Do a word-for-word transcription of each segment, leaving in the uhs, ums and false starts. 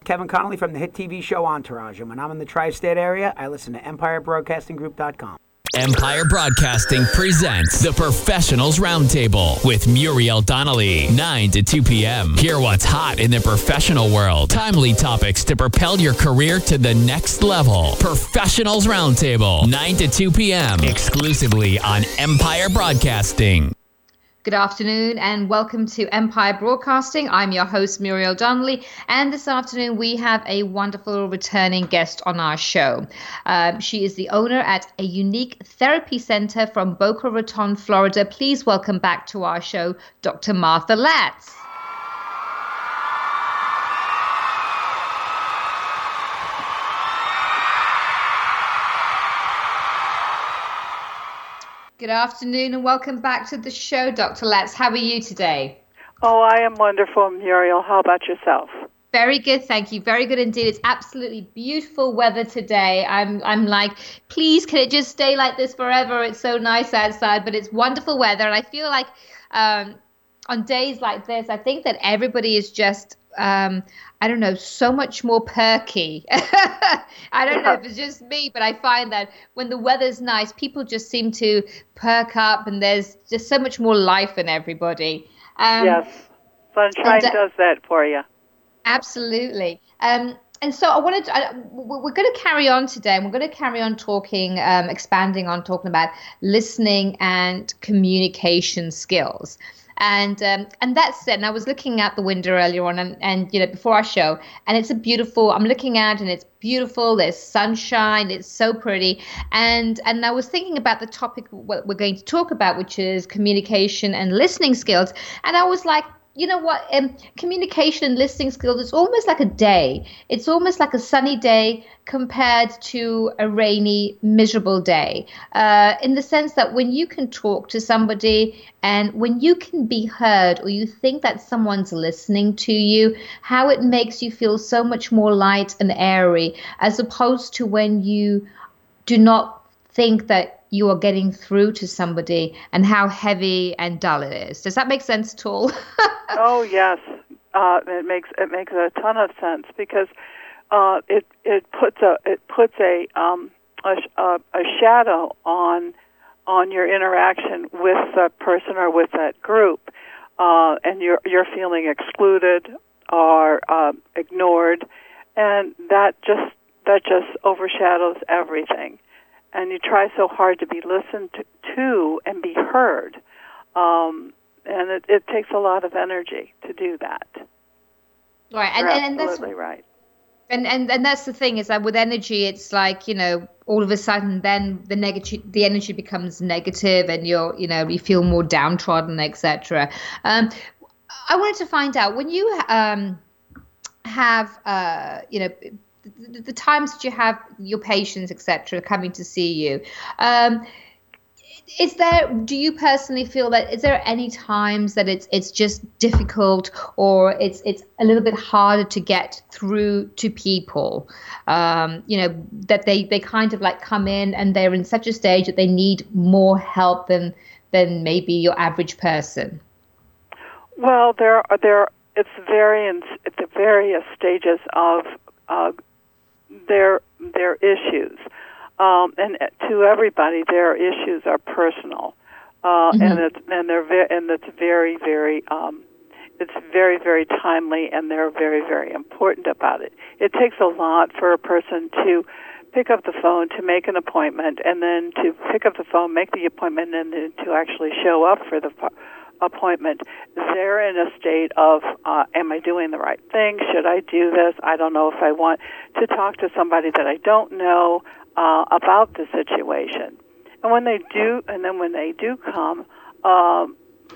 Kevin Connolly from the hit T V show Entourage, and when I'm in the tri-state area, I listen to Empire Broadcasting Group dot com. Empire Broadcasting presents the Professionals Roundtable with Muriel Donnelly, nine to two p.m. Hear what's hot in the professional world. Timely topics to propel your career to the next level. Professionals Roundtable, nine to two p.m. exclusively on Empire Broadcasting. Good afternoon and welcome to Empire Broadcasting. I'm your host, Muriel Donnelly, and this afternoon we have a wonderful returning guest on our show. Um, she is the owner at a unique therapy center from Boca Raton, Florida. Please welcome back to our show, Doctor Martha Latz. Good afternoon and welcome back to the show, Doctor Latz. How are you today? Oh, I am wonderful, Muriel. How about yourself? Very good, thank you. Very good indeed. It's absolutely beautiful weather today. I'm I'm like, please, can it just stay like this forever? It's so nice outside, but it's wonderful weather. And I feel like um, on days like this, I think that everybody is just, um, I don't know, so much more perky. I don't know if it's just me, but I find that when the weather's nice, people just seem to perk up and there's just so much more life in everybody. Um, yes, sunshine uh, does that for you. Absolutely. Um, and so I wanted to, I, we're going to carry on today, and we're going to carry on talking, um, expanding on talking about listening and communication skills. And um, and that's it. And I was looking out the window earlier on, and, and you know, before our show, and it's a beautiful. I'm looking out, and it's beautiful. There's sunshine. It's so pretty. And and I was thinking about the topic what we're going to talk about, which is communication and listening skills. And I was like, you know what? Um, communication and listening skills, it's almost like a day. It's almost like a sunny day compared to a rainy, miserable day. Uh, in the sense that when you can talk to somebody and when you can be heard or you think that someone's listening to you, how it makes you feel so much more light and airy, as opposed to when you do not think that you are getting through to somebody and how heavy and dull it is. Does that make sense at all? Oh, yes. Uh, it makes it makes a ton of sense because uh, it it puts a it puts a um a, a, a shadow on on your interaction with that person or with that group, uh, and you're you're feeling excluded or uh, ignored, and that just that just overshadows everything. And you try so hard to be listened to, to and be heard. Um, and it, it takes a lot of energy to do that. Right, and, You're and, and absolutely that's right. And, and and that's the thing, is that with energy, it's like, you know, all of a sudden then the negative, the energy becomes negative, and you're, you know, you feel more downtrodden, et cetera. Um, I wanted to find out when you um have, uh, you know. The, the times that you have your patients, et cetera, coming to see you, um, is there? Do you personally feel that? Is there any times that it's it's just difficult, or it's it's a little bit harder to get through to people? Um, you know, that they they kind of like come in and they're in such a stage that they need more help than than maybe your average person. Well, there are there. It's various at the various stages of. Uh, Their their issues, um, and to everybody, their issues are personal, uh, mm-hmm. and it's and they're ve- and it's very very um, it's very very timely, and they're very very important about it. It takes a lot for a person to pick up the phone, to make an appointment, and then to pick up the phone, make the appointment, and then to actually show up for the appointment. They're in a state of, uh, am I doing the right thing? Should I do this? I don't know if I want to talk to somebody that I don't know uh, about the situation. And when they do, and then when they do come, um,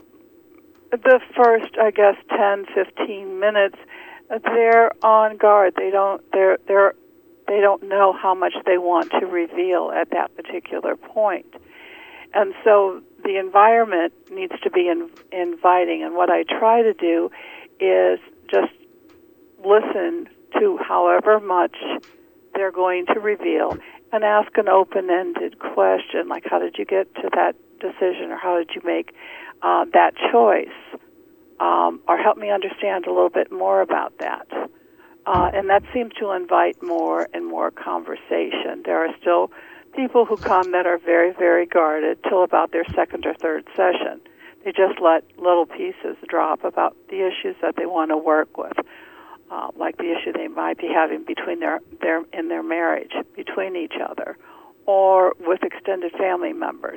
the first, I guess, ten, fifteen minutes, they're on guard. They don't, they're, they're, they don't know how much they want to reveal at that particular point. And so the environment needs to be in, inviting. And what I try to do is just listen to however much they're going to reveal and ask an open-ended question, like how did you get to that decision, or how did you make uh, that choice, um, or help me understand a little bit more about that. uh, and that seems to invite more and more conversation. There are still people who come that are very, very guarded till about their second or third session. They just let little pieces drop about the issues that they want to work with, uh, like the issue they might be having between their, their in their marriage, between each other, or with extended family members.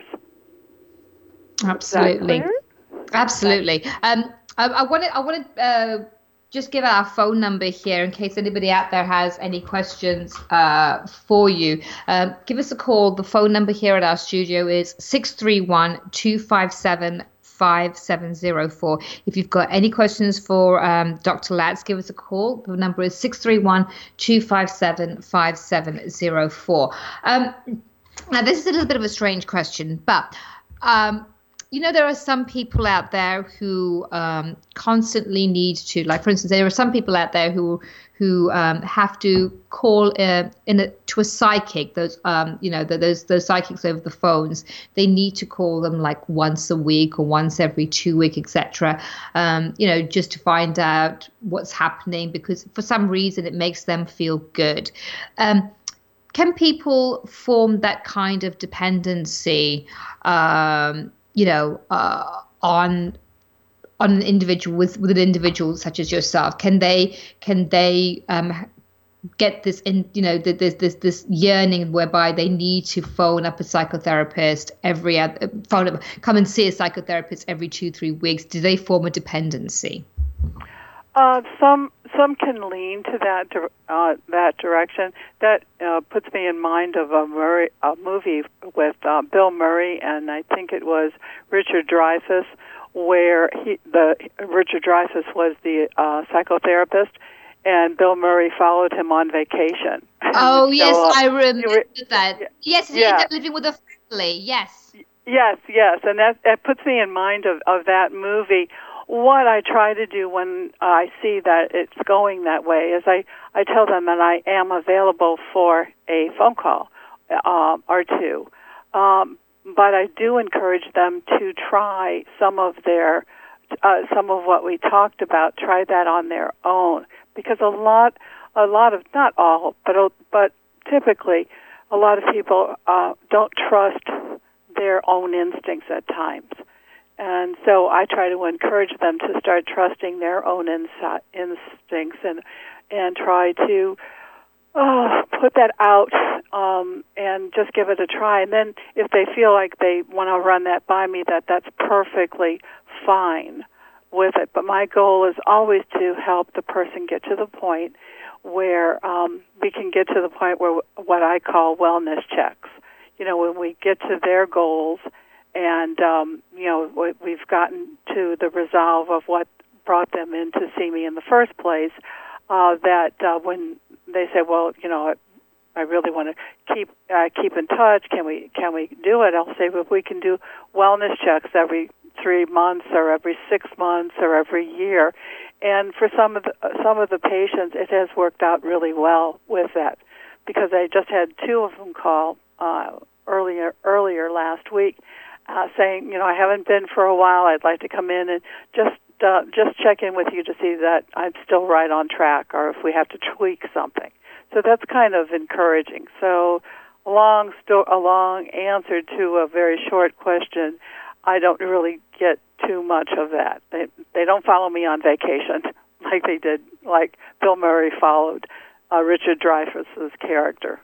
Absolutely, absolutely. Um, I, I want to I want to uh, just give our phone number here in case anybody out there has any questions uh, for you. Um, give us a call. The phone number here at our studio is six three one, two five seven, five seven zero four. If you've got any questions for um, Doctor Latz, give us a call. The number is six three one, two five seven, five seven zero four. Um, now, this is a little bit of a strange question, but um, you know, there are some people out there who um, constantly need to, like, for instance, there are some people out there who who um, have to call uh, in a, to a psychic. Those, um, you know, the, those those psychics over the phones. They need to call them like once a week or once every two weeks, et cetera. Um, you know, just to find out what's happening because for some reason it makes them feel good. Um, can people form that kind of dependency? Um, you know, uh, on on an individual with, with an individual such as yourself? Can they can they um, get this in, you know, this this this yearning whereby they need to phone up a psychotherapist every other, phone up, come and see a psychotherapist every two three weeks? Do they form a dependency? Uh, some some can lean to that uh, that direction. That uh, puts me in mind of a, Murray, a movie with uh, Bill Murray and I think it was Richard Dreyfuss, where he the Richard Dreyfuss was the uh, psychotherapist, and Bill Murray followed him on vacation. Oh so, yes, uh, I remember were, that. Yes, he yeah. ended up living with a family. Yes. Yes, yes, and that that puts me in mind of, of that movie. What I try to do when I see that it's going that way is I, I tell them that I am available for a phone call uh, or two. Um, but I do encourage them to try some of their, uh, some of what we talked about, try that on their own. Because a lot, a lot of, not all, but but typically a lot of people uh, don't trust their own instincts at times. And so I try to encourage them to start trusting their own insi- instincts and and try to oh, put that out um, and just give it a try. And then if they feel like they want to run that by me, that that's perfectly fine with it. But my goal is always to help the person get to the point where um, we can get to the point where what I call wellness checks. You know, when we get to their goals. And, um, you know, we've gotten to the resolve of what brought them in to see me in the first place, uh, that uh, when they say, well, you know, I, I really want to keep uh, keep in touch, can we can we do it? I'll say, well, if we can do wellness checks every three months or every six months or every year. And for some of the, some of the patients, it has worked out really well with that because I just had two of them call uh, earlier earlier last week. Uh, saying, you know, I haven't been for a while. I'd like to come in and just uh, just check in with you to see that I'm still right on track, or if we have to tweak something. So that's kind of encouraging. So, a long sto- a long answer to a very short question. I don't really get too much of that. They they don't follow me on vacation like they did, like Bill Murray followed uh, Richard Dreyfuss's character.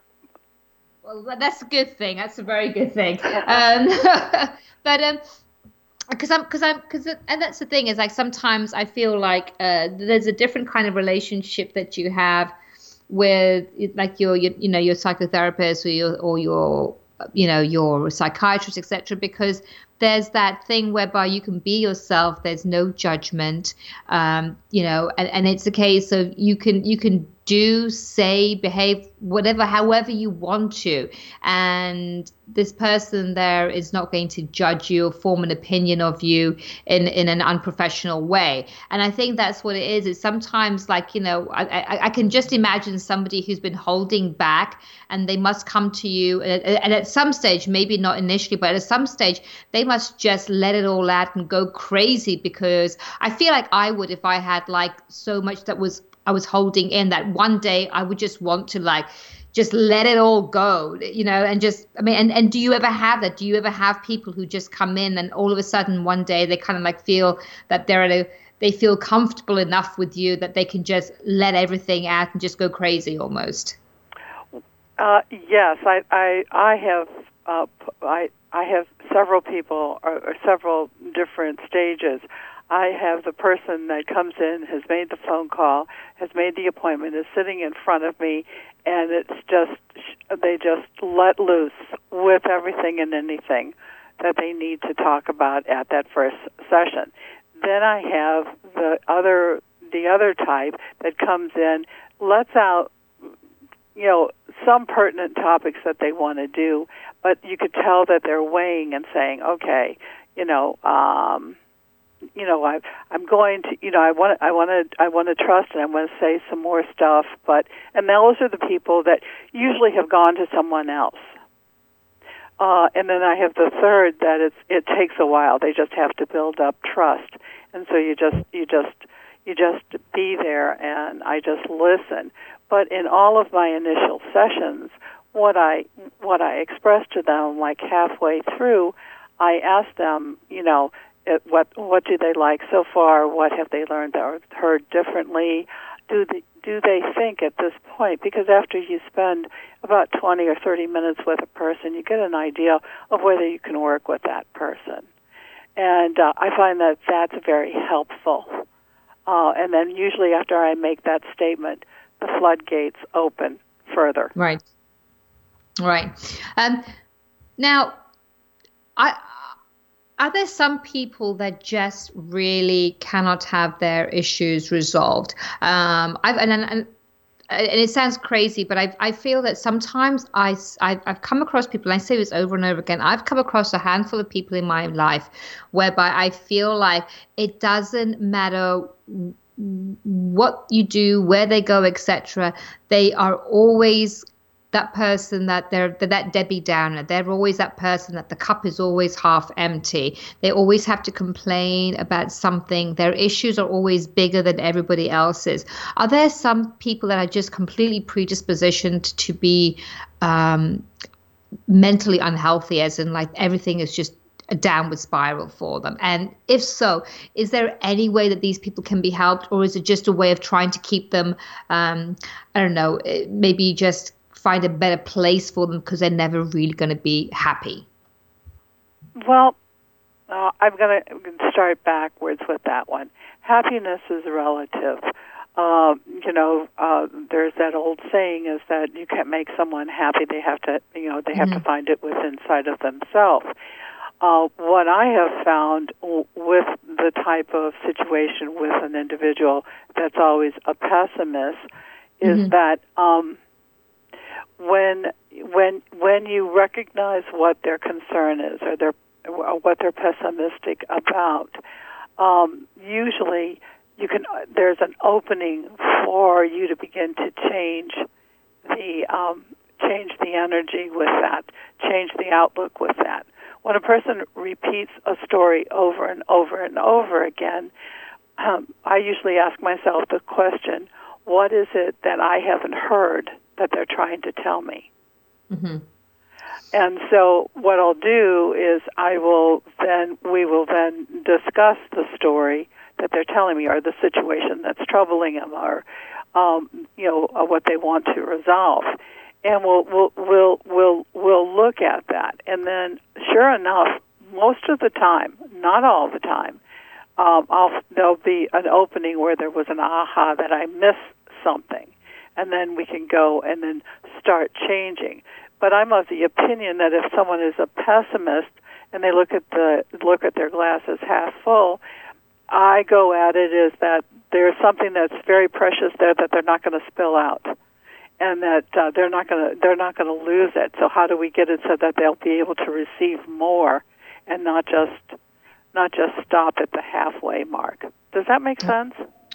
Well, that's a good thing. That's a very good thing. Um, but um, because I'm, because I'm, because, and that's the thing is like sometimes I feel like uh, there's a different kind of relationship that you have with like your, your you know, your psychotherapist or your, or your, you know, your psychiatrist, et cetera. Because there's that thing whereby you can be yourself. There's no judgment, um, you know, and, and it's a case of you can you can do, say, behave, whatever, however you want to. And this person there is not going to judge you or form an opinion of you in, in an unprofessional way. And I think that's what it is. It's sometimes like, you know, I, I, I can just imagine somebody who's been holding back and they must come to you. And, and at some stage, maybe not initially, but at some stage, they must just let it all out and go crazy, because I feel like I would if I had like so much that was I was holding in, that one day I would just want to like just let it all go, you know, and just, I mean, and, and do you ever have that? Do you ever have people who just come in and all of a sudden one day they kind of like feel that they're at a, they feel comfortable enough with you that they can just let everything out and just go crazy almost? Uh, yes, I, I, I have, uh, I, I have several people or, or several different stages. I have the person that comes in, has made the phone call, has made the appointment, is sitting in front of me, and it's just, they just let loose with everything and anything that they need to talk about at that first session. Then I have the other, the other type that comes in, lets out, you know, some pertinent topics that they want to do, but you could tell that they're weighing and saying, okay, you know, um, you know, I, I'm going to, you know, I want, I want to, I want to trust, and I want to say some more stuff. But, and those are the people that usually have gone to someone else. Uh, and then I have the third that it's, it takes a while. They just have to build up trust, and so you just, you just, you just be there, and I just listen. But in all of my initial sessions, what I, what I express to them, like halfway through, I ask them, you know, It, what what do they like so far? What have they learned or heard differently? Do they, do they think at this point? Because after you spend about twenty or thirty minutes with a person, you get an idea of whether you can work with that person. And uh, I find that that's very helpful. Uh, and then usually after I make that statement, the floodgates open further. Right. Right. Um, now, I... Are there some people that just really cannot have their issues resolved? Um, I've, and, and, and it sounds crazy, but I, I feel that sometimes I, I've, I've come across people, and I say this over and over again, I've come across a handful of people in my life whereby I feel like it doesn't matter what you do, where they go, et cetera. They are always that person that they're that Debbie Downer. They're always that person that the cup is always half empty. They always have to complain about something. Their issues are always bigger than everybody else's. Are there some people that are just completely predispositioned to be um, mentally unhealthy, as in like everything is just a downward spiral for them? And if so, is there any way that these people can be helped, or is it just a way of trying to keep them, um, I don't know, maybe just find a better place for them because they're never really going to be happy? Well, uh, I'm going to start backwards with that one. Happiness is relative. Uh, you know, uh, there's that old saying is that you can't make someone happy. They have to, you know, they have mm-hmm. to find it within inside of themselves. Uh, what I have found w- with the type of situation with an individual that's always a pessimist is mm-hmm. that um, when when when you recognize what their concern is, or their or what they're pessimistic about, um, usually you can there's an opening for you to begin to change the um, change the energy with that, change the outlook with that. When a person repeats a story over and over and over again, um, I usually ask myself the question, what is it that I haven't heard that they're trying to tell me? Mm-hmm. And so what I'll do is I will then, we will then discuss the story that they're telling me, or the situation that's troubling them, or, um, you know, uh, what they want to resolve. And we'll, we'll, we'll, we'll, we'll look at that. And then, sure enough, most of the time, not all the time, um, I'll, there'll be an opening where there was an aha that I missed something. And then we can go and then start changing. But I'm of the opinion that if someone is a pessimist and they look at the look at their glass as half full, I go at it as that there's something that's very precious there that they're not going to spill out, and that uh, they're not going to they're not going to lose it. So how do we get it so that they'll be able to receive more, and not just not just stop at the halfway mark? Does that make sense?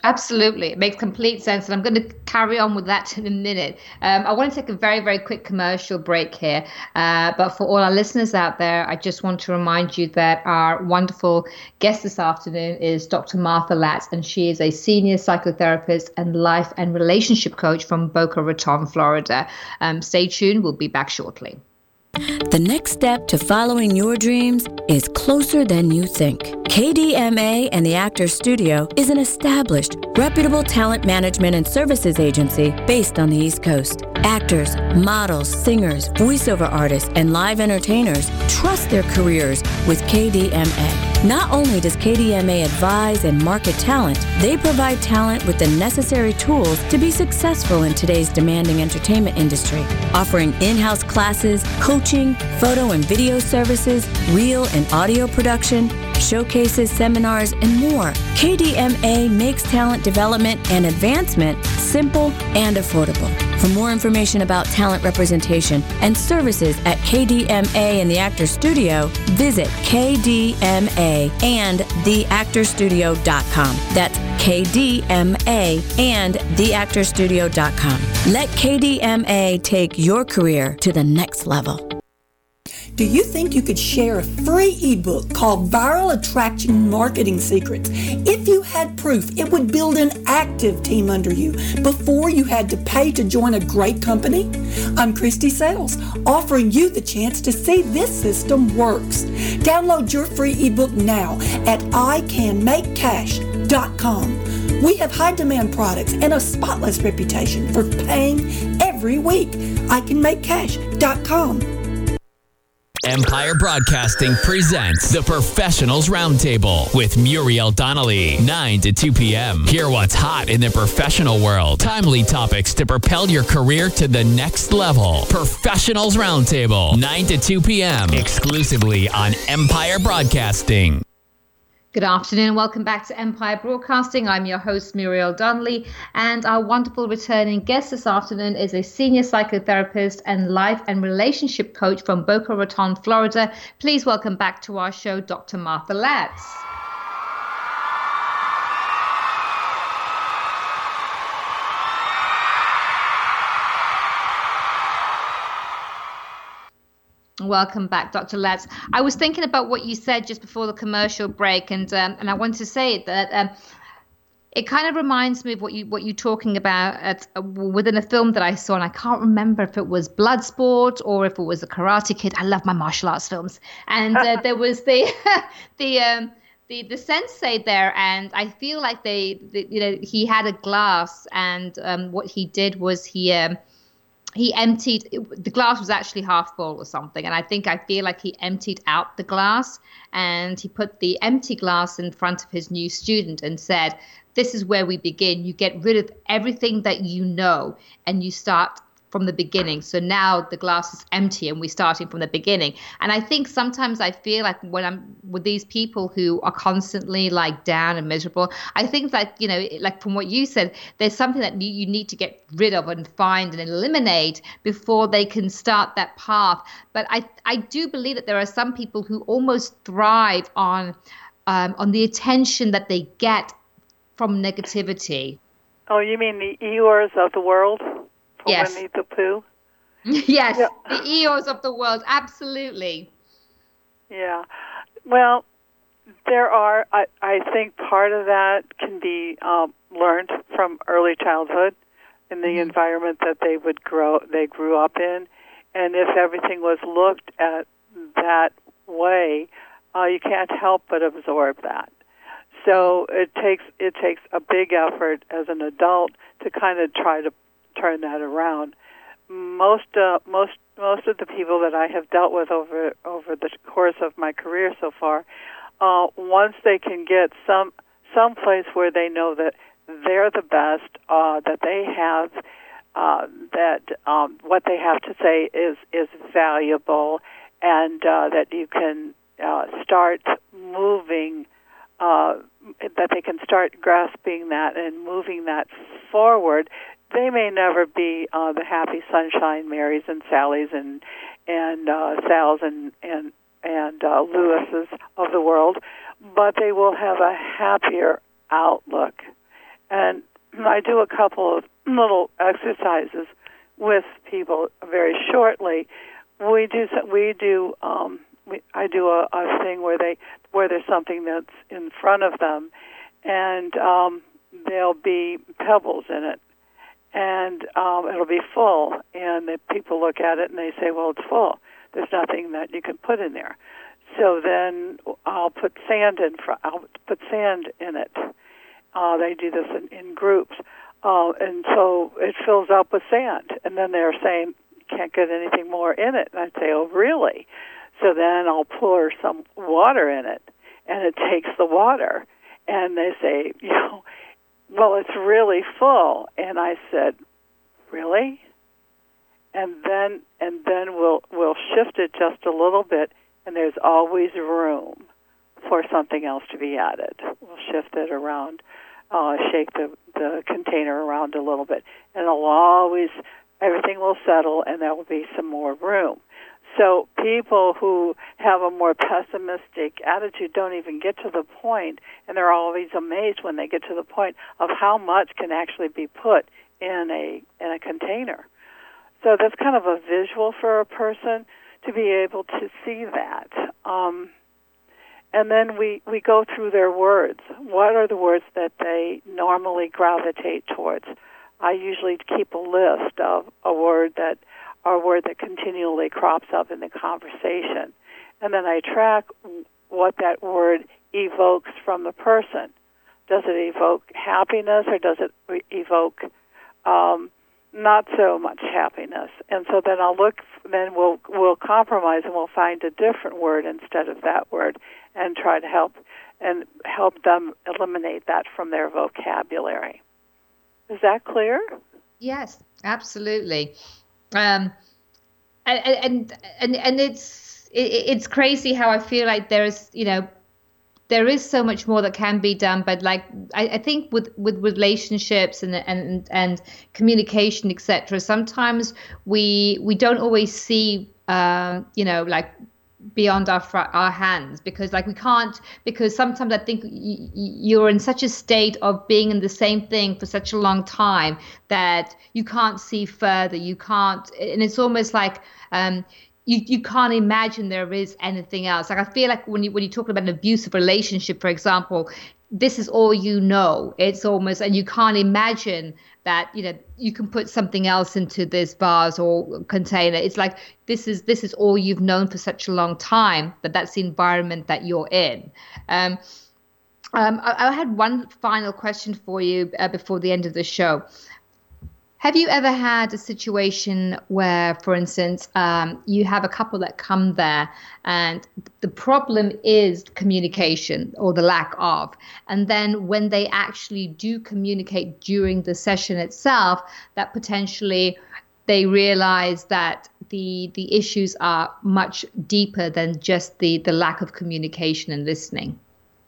Absolutely. It makes complete sense. And I'm going to carry on with that in a minute. Um, I want to take a very, very quick commercial break here. Uh, but for all our listeners out there, I just want to remind you that our wonderful guest this afternoon is Doctor Martha Latz, and she is a senior psychotherapist and life and relationship coach from Boca Raton, Florida. Um, stay tuned. We'll be back shortly. The next step to following your dreams is closer than you think. K D M A and the Actors Studio is an established, reputable talent management and services agency based on the East Coast. Actors, models, singers, voiceover artists, and live entertainers trust their careers with K D M A. Not only does K D M A advise and market talent, they provide talent with the necessary tools to be successful in today's demanding entertainment industry, offering in-house classes, coaching, photo and video services, reel and audio production, showcases, seminars, and more. K D M A makes talent development and advancement simple and affordable. For more information about talent representation and services at K D M A and the Actors Studio, visit K D M A and the actors studio dot com. That's K D M A and the actors studio dot com. Let K D M A take your career to the next level. Do you think you could share a free ebook called Viral Attraction Marketing Secrets? If you had proof, it would build an active team under you before you had to pay to join a great company? I'm Christy Sales, offering you the chance to see this system works. Download your free ebook now at I can make cash dot com. We have high demand products and a spotless reputation for paying every week. I can make cash dot com. Empire Broadcasting presents the Professionals Roundtable with Muriel Donnelly, nine to two p.m. Hear what's hot in the professional world. Timely topics to propel your career to the next level. Professionals Roundtable, nine to two p.m. exclusively on Empire Broadcasting. Good afternoon and welcome back to Empire Broadcasting. I'm your host, Muriel Donnelly, and our wonderful returning guest this afternoon is a senior psychotherapist and life and relationship coach from Boca Raton, Florida. Please welcome back to our show, Doctor Martha Latz. Welcome back, Doctor Latz. I was thinking about what you said just before the commercial break, and um, and I wanted to say that um, it kind of reminds me of what you what you're talking about at, uh, within a film that I saw, and I can't remember if it was Bloodsport or if it was a Karate Kid. I love my martial arts films, and uh, there was the the um, the the sensei there, and I feel like they, the, you know, he had a glass, and um, what he did was he. Um, He emptied, the glass was actually half full or something. And I think, I feel like he emptied out the glass, and he put the empty glass in front of his new student and said, this is where we begin. You get rid of everything that you know and you start from the beginning. So now the glass is empty and we're starting from the beginning. And I think sometimes I feel like when I'm with these people who are constantly like down and miserable, I think that, you know, like from what you said, there's something that you, you need to get rid of and find and eliminate before they can start that path. But I, I do believe that there are some people who almost thrive on, um, on the attention that they get from negativity. Oh, you mean the Eeyores of the world? Yes. Winnie the Pooh? Yes, Yeah. the Eeyores of the world, absolutely. Yeah. Well, there are, I, I think part of that can be um, learned from early childhood in the mm-hmm. environment that they would grow, they grew up in. And if everything was looked at that way, uh, you can't help but absorb that. So it takes it takes a big effort as an adult to kind of try to turn that around. Most uh, most most of the people that I have dealt with over over the course of my career so far, uh, once they can get some some place where they know that they're the best, uh, that they have uh, that um, what they have to say is is valuable, and uh, that you can uh, start moving. Uh, that they can start grasping that and moving that forward. They may never be uh, the happy sunshine Marys and Sallys and and uh, Sals and and and uh, Lewises of the world, but they will have a happier outlook, and I do a couple of little exercises with people very shortly. We do we do um, we, I do a, a thing where they where there's something that's in front of them, and um, there'll be pebbles in it, and um, it'll be full, and the people look at it and they say, well, it's full. There's nothing that you can put in there. So then I'll put sand in. Fr- I'll put sand in it. Uh, they do this in, in groups, uh, and so it fills up with sand. And then they're saying you can't get anything more in it. And I'd say, oh, really? So then I'll pour some water in it, and it takes the water. And they say, you know, well, it's really full. And I said, really? And then and then we'll we'll shift it just a little bit, and there's always room for something else to be added. We'll shift it around, uh, shake the, the container around a little bit, and it'll always, everything will settle, and there will be some more room. So people who have a more pessimistic attitude don't even get to the point, and they're always amazed when they get to the point of how much can actually be put in a in a container. So that's kind of a visual for a person to be able to see that. Um, and then we, we go through their words. What are the words that they normally gravitate towards? I usually keep a list of a word that a word that continually crops up in the conversation. And then I track what that word evokes from the person. Does it evoke happiness, or does it re- evoke um, not so much happiness? And so then I'll look, then we'll we'll compromise, and we'll find a different word instead of that word, and try to help and help them eliminate that from their vocabulary. Is that clear? Yes, absolutely. Um, and and and and it's it, it's crazy how I feel like there is, you know, there is so much more that can be done, but like I, I think with, with relationships and and and communication, et cetera. Sometimes we we don't always see, uh, you know, like beyond our fr- our hands, because like we can't, because sometimes I think y- you're in such a state of being in the same thing for such a long time that you can't see further. You can't, and it's almost like. Um, You, you can't imagine there is anything else. Like I feel like when you when you talk about an abusive relationship, for example, this is all you know. It's almost, and you can't imagine that, you know, you can put something else into this vase or container. It's like this is this is all you've known for such a long time, but that's the environment that you're in. Um, um, I, I had one final question for you uh, before the end of the show. Have you ever had a situation where, for instance, um, you have a couple that come there and the problem is communication or the lack of, and then when they actually do communicate during the session itself, that potentially they realize that the the issues are much deeper than just the, the lack of communication and listening?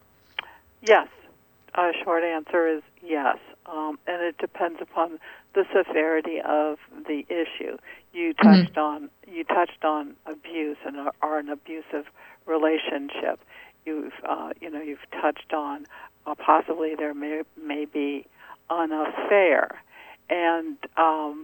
Yes. A short answer is yes. Um, and it depends upon the severity of the issue. You touched mm-hmm. on you touched on abuse and are, are an abusive relationship. You've uh, you know you've touched on uh, possibly there may may be an affair, and um,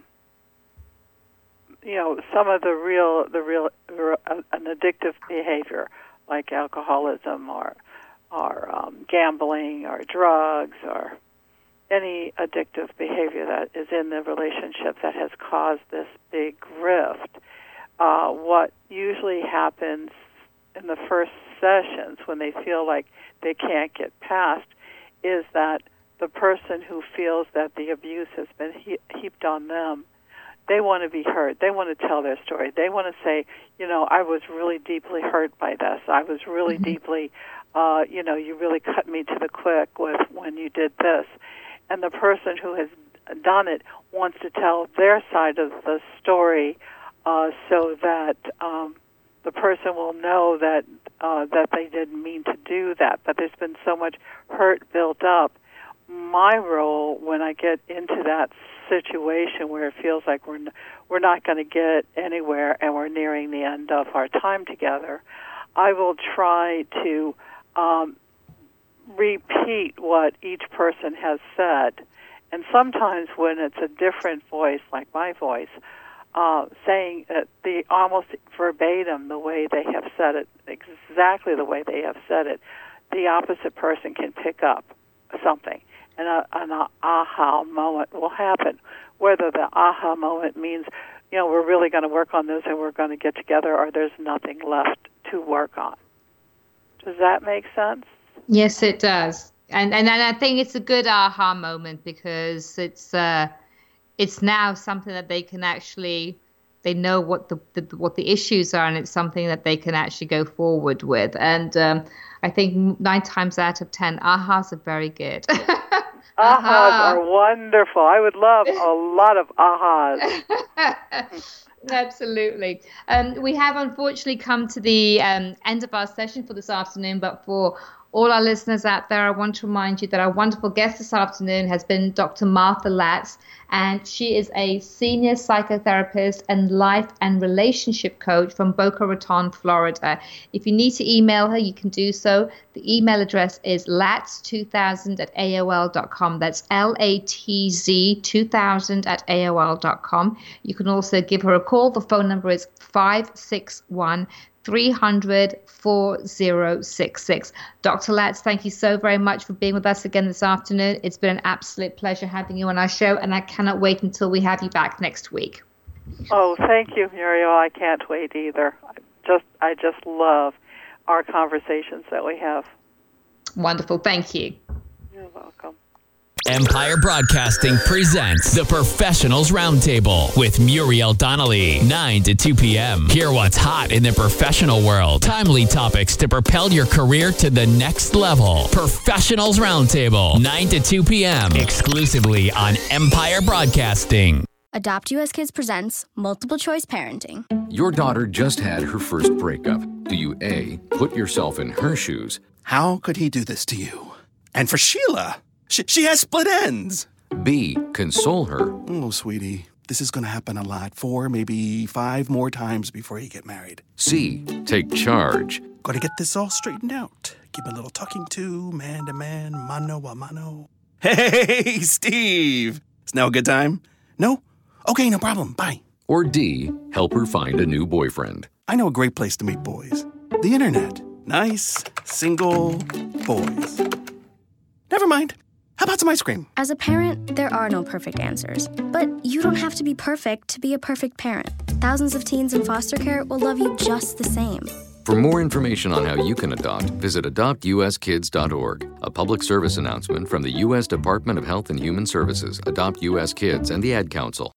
you know some of the real the real uh, an addictive behavior like alcoholism or or um, gambling or drugs or any addictive behavior that is in the relationship that has caused this big rift. Uh, what usually happens in the first sessions when they feel like they can't get past is that the person who feels that the abuse has been he- heaped on them, they want to be heard. They want to tell their story. They want to say, you know, I was really deeply hurt by this. I was really mm-hmm. deeply, uh, you know, you really cut me to the quick with when you did this. And the person who has done it wants to tell their side of the story uh, so that um, the person will know that uh, that they didn't mean to do that. But there's been so much hurt built up. My role when I get into that situation where it feels like we're n- we're not going to get anywhere and we're nearing the end of our time together, I will try to um, repeat what each person has said. And sometimes when it's a different voice, like my voice, uh, saying it the almost verbatim the way they have said it, exactly the way they have said it, the opposite person can pick up something. And a, an aha moment will happen. Whether the aha moment means, you know, we're really going to work on this and we're going to get together, or there's nothing left to work on. Does that make sense? Yes, it does. And and, and I think it's a good aha moment because it's uh, it's now something that they can actually, they know what the, the what the issues are, and it's something that they can actually go forward with. And um, I think nine times out of ten, ahas are very good. Ahas uh-huh. are wonderful. I would love a lot of ahas. Absolutely. Um, we have unfortunately come to the um, end of our session for this afternoon, but for all our listeners out there, I want to remind you that our wonderful guest this afternoon has been Doctor Martha Latz, and she is a senior psychotherapist and life and relationship coach from Boca Raton, Florida. If you need to email her, you can do so. The email address is latz two thousand at A O L dot com. That's L A T Z two thousand at A O L dot com. You can also give her a call. The phone number is five six one, three hundred, four zero six six. Doctor Latz, thank you so very much for being with us again this afternoon. It's been an absolute pleasure having you on our show, and I cannot wait until we have you back next week. Oh, thank you, Muriel. I can't wait either. I just, I just love our conversations that we have. Wonderful. Thank you. You're welcome. Empire Broadcasting presents the Professionals Roundtable with Muriel Donnelly, nine to two p.m. Hear what's hot in the professional world. Timely topics to propel your career to the next level. Professionals Roundtable, nine to two p.m. exclusively on Empire Broadcasting. Adopt U S Kids presents Multiple Choice Parenting. Your daughter just had her first breakup. Do you A, put yourself in her shoes? How could he do this to you? And for Sheila, she, she has split ends. B, console her. Oh, sweetie, this is going to happen a lot. Four, maybe five more times before you get married. C, take charge. Got to get this all straightened out. Give a little talking to, man to man, mano a mano. Hey, Steve! Is now a good time? No? Okay, no problem. Bye. Or D, help her find a new boyfriend. I know a great place to meet boys. The internet. Nice, single boys. Never mind. How about some ice cream? As a parent, there are no perfect answers. But you don't have to be perfect to be a perfect parent. Thousands of teens in foster care will love you just the same. For more information on how you can adopt, visit adopt u s kids dot org. A public service announcement from the U S Department of Health and Human Services, Adopt U S Kids, and the Ad Council.